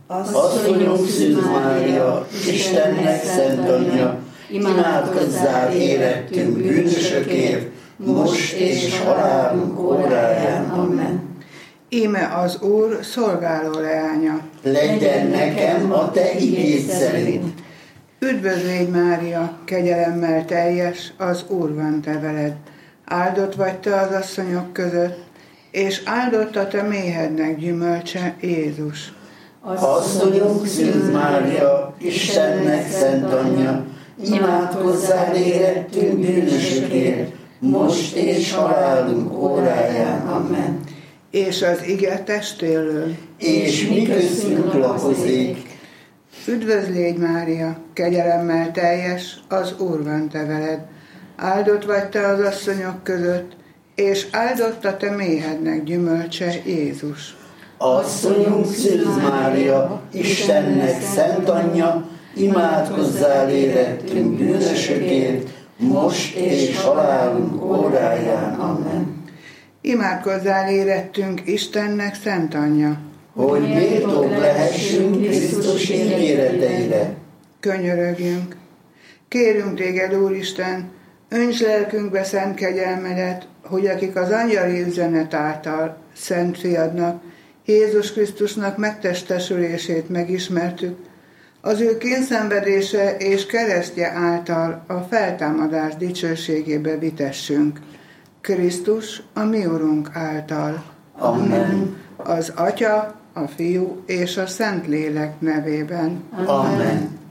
Asszonyunk Szűz Mária, Istennek szent anyja, imádkozzál érettünk bűnösökért, most és halálunk óráján. Amen. Íme az Úr szolgáló leánya. Legyen nekem a te igéd szerint. Üdvözlégy Mária, kegyelemmel teljes, az Úr van te veled. Áldott vagy te az asszonyok között, és áldott a te méhednek gyümölcse, Jézus. Asszonyunk Szűz Mária, Istennek szent anyja, imádkozzál érettünk bűnösökért, most és halálunk óráján. Amen. És az ige testélől, és mi köztünk lakozik. Üdvözlégy Mária, kegyelemmel teljes, az Úr van te veled. Áldott vagy te az asszonyok között, és áldott a te méhednek gyümölcse, Jézus. Asszonyunk Szűz Mária, Istennek szent anyja, imádkozzál érettünk bűnösökért, most és halálunk óráján. Amen. Imádkozzál érettünk Istennek szent anyja, hogy méltók lehessünk Krisztus ígéreteire. Könyörögjünk. Kérünk téged, Úristen, önts lelkünkbe szent kegyelmedet, hogy akik az angyali üzenet által szent fiadnak, Jézus Krisztusnak megtestesülését megismertük, az ő kényszenvedése és keresztje által a feltámadás dicsőségébe vitessünk. Krisztus a mi Urunk által. Amen. Az Atya, a Fiú és a Szentlélek nevében. Amen.